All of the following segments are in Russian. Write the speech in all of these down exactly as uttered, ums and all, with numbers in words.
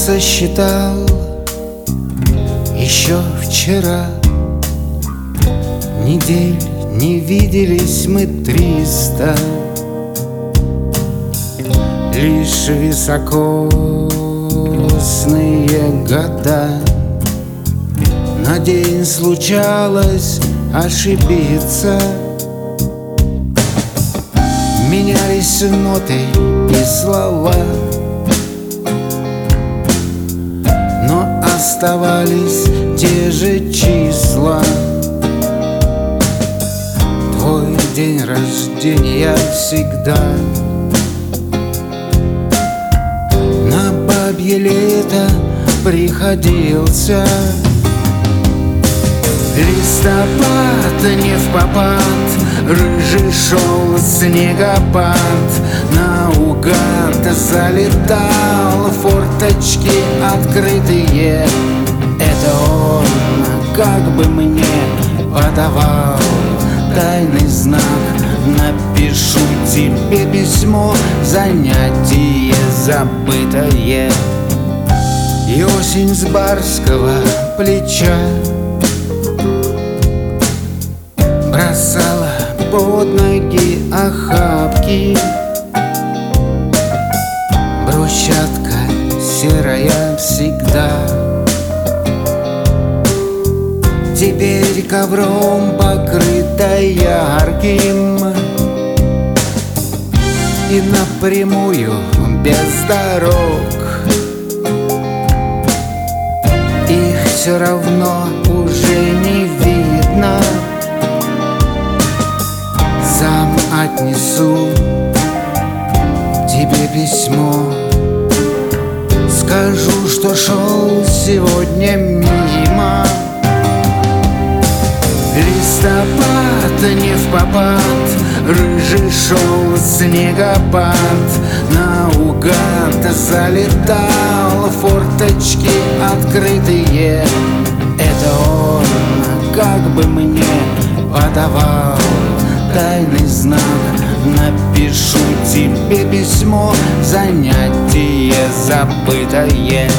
сосчитал еще вчера. Недель не виделись мы триста, лишь високосные года. На день случалось ошибиться, менялись ноты и слова, но оставались те же числа. Твой день рождения всегда на бабье лето приходился. Листопад не впопад, рыжий шел снегопад, наугад залетал, форточки открытые. Это он как бы мне подавал тайный знак. Напишу тебе письмо, занятие забытое. И осень с барского плеча бросала под ноги охапки. Брусчатка серая всегда теперь ковром покрыта ярким. И напрямую без дорог их все равно уже не видно. Сам отнесу тебе письмо, скажу, что шел сегодня мимо. Листопад не впопад, рыжий шел снегопад, наугад залетал, форточки открытые. Это он как бы мне подавал тайный знак. Напишу тебе письмо, занятие забытое.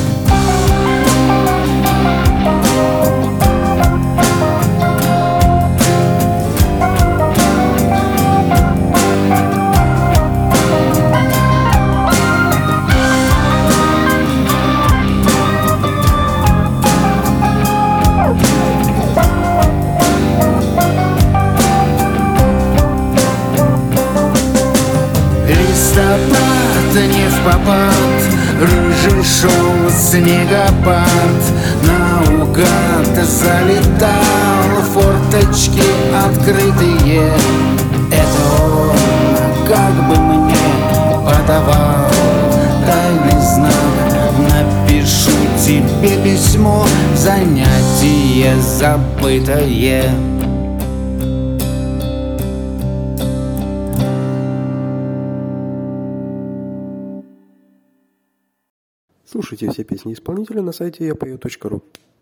Листопад не впопад, рыжий шел снегопад, наугад залетал, форточки открытые. Это он как бы мне подавал тайный знак. Напишу тебе письмо, занятие забытое. Слушайте все песни исполнителя на сайте я пою точка ру.